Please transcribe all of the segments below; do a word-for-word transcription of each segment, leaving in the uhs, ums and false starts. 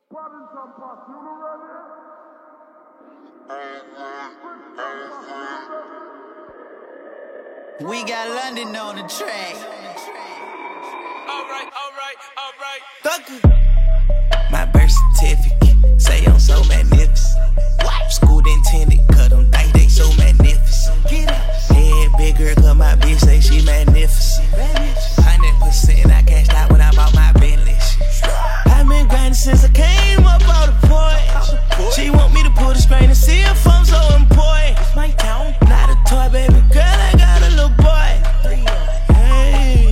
We got London on the track. Alright, alright, alright. Thugger. My birth certificate say I'm so magnificent. What? School intended, cut them think they so magnificent. Get up. Head big girl, cause my bitch say she magnificent. Hundred percent I cashed out when I bought my Bentley. I've been grinding since I came up out the port. She want me to pull the string and see if I'm so important. My town, not a toy, baby girl, I got a little boy. Hey.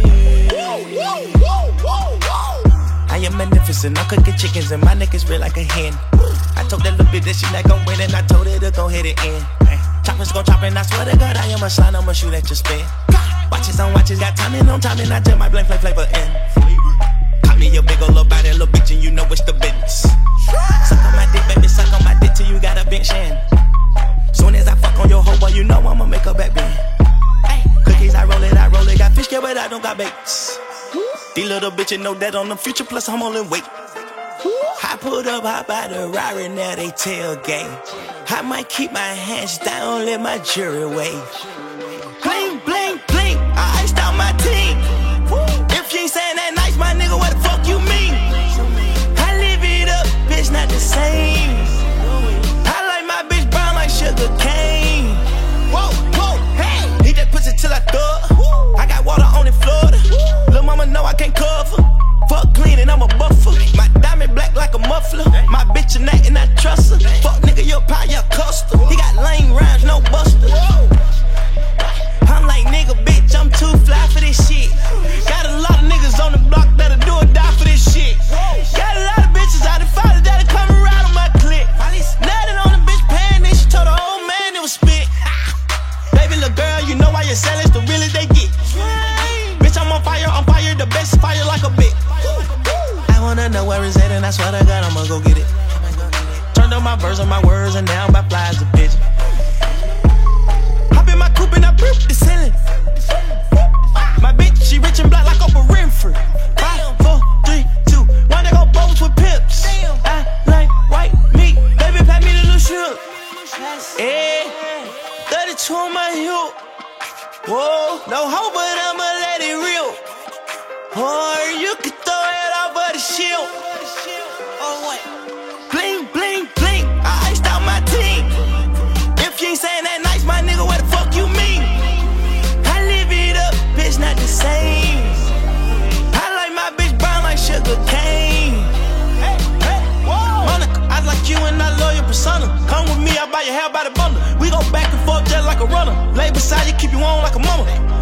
I am magnificent, I'm cooking chickens and my neck is real like a hen. I told that little bitch that she not gon' win and I told her to go ahead and end. Choppers gon' chop and I swear to God I am a slime, I'ma shoot at your spin. Watches on watches, got timing on timing, I tell my blank flame flavor in. Caught me your big ol' little body, little bitch, and you know it's the business. Suck on my dick, baby, suck on my dick till you got a bench in. Soon as I fuck on your hoe, boy, you know I'ma make her back bend. Hey, cookies, I roll it, I roll it, got fish scale, but I don't got baits. These little bitches know that on the future, plus I'm only weight. I pulled up, hop out the Rari, now they tailgate. I might keep my hands down, let my jury wave. Bling, bling, bling, I iced out my team. If you ain't saying that nice, my nigga, what the fuck you mean? I live it up, bitch, not the same. I like my bitch brown like sugar cane. Whoa, whoa, hey, hit that pussy till I throw. I got water on the floor. Lil' mama know I can't cover. Fuck clean and I'm a buffer. My diamond black like a muffler. My bitch a nut and I trust her. Fuck nigga, your pie, your custard. He got lame rhymes, no buster. I'm like nigga, bitch, I'm too fly for this shit. Got a lot of niggas on the block that'll do or die for this shit. Got a lot of bitches out of father that'll come around on my clip. Nothing on the bitch pan, then she told her old man it was spit. Baby, little girl, you know why you're selling, the realest they get. Bitch, I'm on fire, on fire, the best fire like a bitch. I wanna know where it's at, and I swear to God, I'ma go get it. Turned on my verse on my words, and now I'm about fly as a bitch. Hop in my coupe and I burp the ceiling. My bitch, she rich and black like Oprah Winfrey. Five, four, three, two, one, they go both with pips. I like white meat, baby, pack me the little shrimp. Yeah, thirty-two on my hip. Whoa, no hope, but I'ma let it rip. Or you could throw it off of the shield. Oh, what? Bling, bling, bling, I iced out my team. If you ain't saying that nice, my nigga, what the fuck you mean? I live it up, bitch, not the same. I like my bitch brown like sugar cane. Hey, hey, whoa. Monica, I like you and I love your persona. Come with me, I buy your hair by the bundle. We go back and forth just like a runner. Lay beside you, keep you on like a mama.